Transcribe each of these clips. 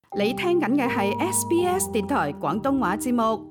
你聽緊嘅係 SBS 電台廣東話節目。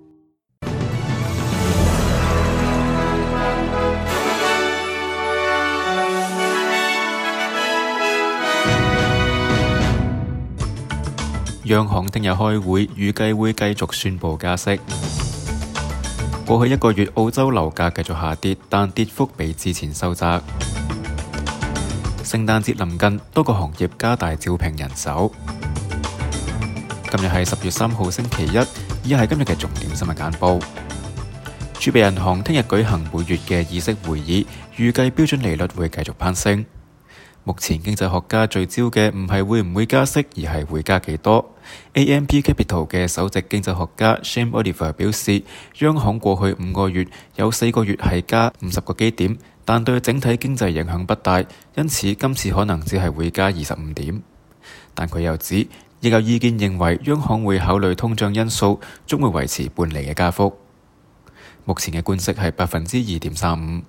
央行聽日開會，預計會繼續宣布加息。過去一個月，澳洲樓價繼續下跌，但跌幅比之前收窄。聖誕節臨近，多個行業加大招聘人手。今日係10月3號星期一，以下係今日嘅重點新聞簡報。儲備銀行聽日舉行每月嘅議息會議，預計標準利率會繼續攀升。目前經濟學家聚焦嘅唔係會唔會加息，而係會加幾多。AMP Capital 嘅首席經濟學家 Shane Oliver 表示，央行過去5個月有4個月係加50個基點，但對整體經濟影響不大，因此今次可能只係會加25點。但佢又指，亦有意見認為央行會考慮通脹因素，將會維持半厘嘅加幅。目前嘅官息係2.35%。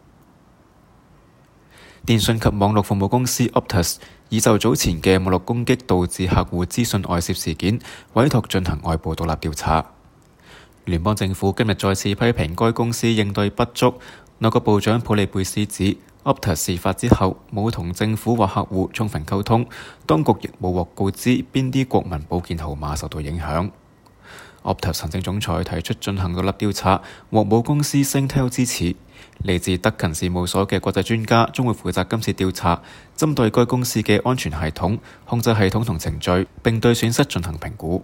電訊及網絡服務公司 Optus 已就早前嘅網絡攻擊導致客戶資訊外泄事件，委託進行外部獨立調查。聯邦政府今日再次批評該公司應對不足。內閣部長普利貝斯指 Optus 事發之後冇同政府或客戶充分溝通，當局亦冇獲告知邊啲國民保健號碼受到影響。Optus 行政總裁提出進行獨立調查，獲母公司 Singtel 支持。嚟自德勤事務所嘅國際專家將會負責今次調查，針對該公司嘅安全系統、控制系統同程序，並對損失進行評估。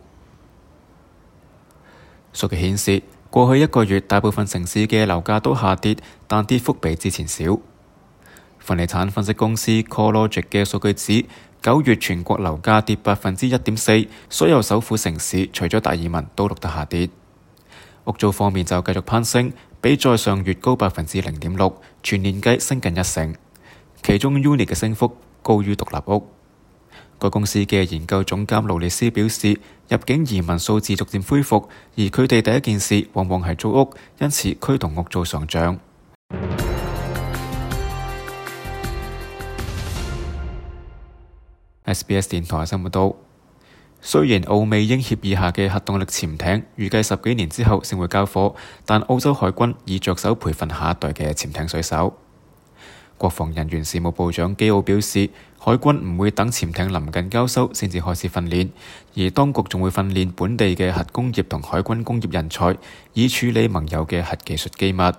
數據顯示，過去一個月大部分城市嘅樓價都下跌，但跌幅比之前少。房地產分析公司 CoreLogic 嘅數據指，9月全國樓價跌1.4%，所有首府城市除咗達爾文都錄得下跌。屋租方面就繼續攀升，比在上月高0.6%，全年計升近1成。其中 Unit 嘅升幅高於獨立屋。該公司嘅研究總監勞利斯表示，入境移民數字逐漸恢復，而佢哋第一件事往往係租屋，因此驅動屋租上漲。SBS 電台新聞道，雖然澳美英協議下嘅核動力潛艇預計10幾年之後先會交貨，但澳洲海軍已着手培訓下一代嘅潛艇水手。國防人員事務部長基奧表示，海軍唔會等潛艇臨近交收先至開始訓練，而當局仲會訓練本地嘅核工業同海軍工業人才，以處理盟友嘅核技術機密。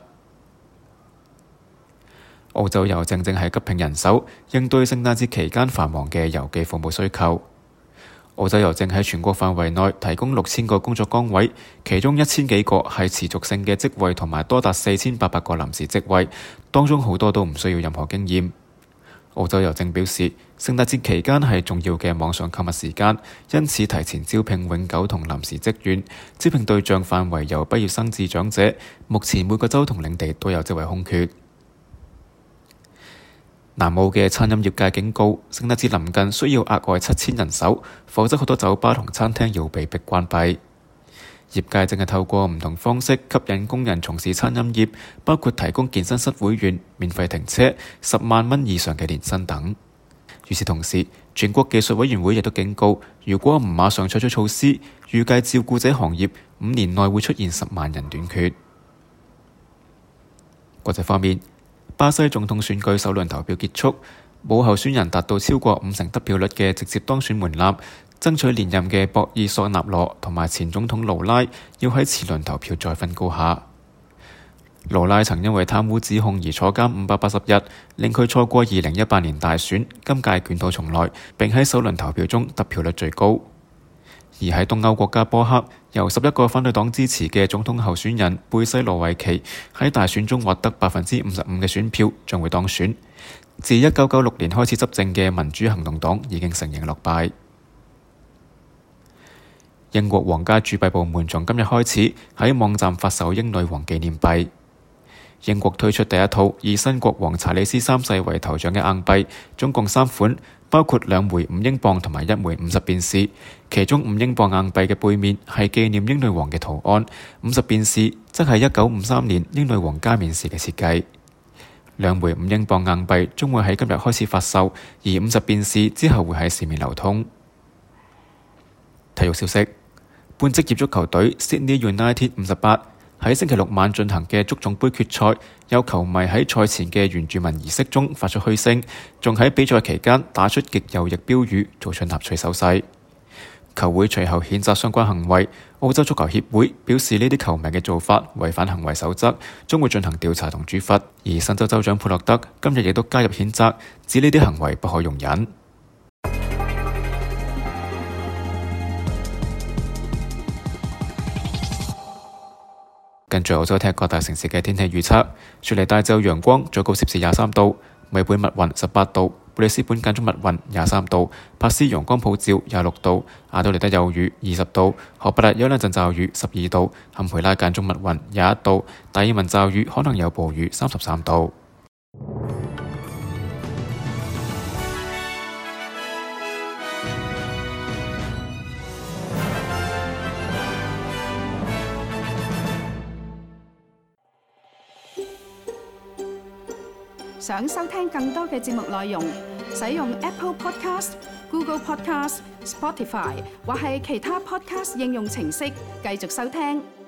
澳洲郵政正係急聘人手，應對聖誕節期間繁忙嘅郵寄服務需求。澳洲郵政喺全國範圍內提供6000個工作崗位，其中1000幾個係持續性嘅職位，同埋多達4800個臨時職位，當中好多都唔需要任何經驗。澳洲郵政表示，聖誕節期間係重要嘅網上購物時間，因此提前招聘永久同臨時職員，招聘對象範圍由畢業生至長者。目前每個州同領地都有職位空缺。南澳嘅餐飲業界警告，聖誕節臨近需要額外7000人手，否則好多酒吧同餐廳要被迫關閉。業界正係透過唔同方式吸引工人從事餐飲業，包括提供健身室會員、免費停車、10萬蚊以上嘅年薪等。與此同時，全國技術委員會亦都警告，如果唔馬上採取措施，預計照顧者行業5年內會出現10萬人短缺。國際方面，巴西總統選舉首輪投票結束，冇候選人達到超過50%得票率嘅直接當選門檻，爭取連任嘅博爾索納羅同埋前總統盧拉要喺次輪投票再分高下。盧拉曾因為貪污指控而坐監580日，令佢錯過2018年大選，今屆捲土重來，並喺首輪投票中得票率最高。而喺東歐國家波克，由11個反對黨支持嘅總統候選人貝西羅維奇喺大選中獲得55%嘅選票，將會當選。自1996年開始執政嘅民主行動黨已經承認落敗。英國皇家鑄幣部門從今日開始喺網站發售英女王紀念幣。英國推出第一套以新國王查理斯3世為頭像嘅硬幣，總共3款，包括2枚5英鎊同埋1枚50便士。其中5英鎊硬幣嘅背面係紀念英女王嘅圖案，50便士則係1953年英女王加冕時嘅設計。2枚5英鎊硬幣將會喺今日開始發售，而50便士之後會喺市面流通。 體育消息，半職業足球隊 Sydney United 58喺星期六晚進行嘅足總杯決賽，有球迷喺賽前嘅原住民儀式中發出噓聲，仲喺比賽期間打出極右翼標語，做出納粹手勢。球會隨後譴責相關行為。澳洲足球協會表示呢啲球迷嘅做法違反行為守則，將會進行調查同處罰。而新州州長佩洛德今日亦都加入譴責，指呢啲行為不可容忍。跟住澳洲踢各大城市嘅天氣預測：雪梨大晝陽光，最高攝氏23度；墨爾本密雲18度；布里斯本間中密雲23度；珀斯陽光普照26度；阿德萊德有雨20度；荷伯特有兩陣驟雨12度；坎培拉間中密雲21度；達爾文驟雨可能有暴雨33度。 想收聽更多嘅節目內容，使用 Apple Podcast、Google Podcast、Spotify 或係其他 Podcast 應用程式繼續收聽。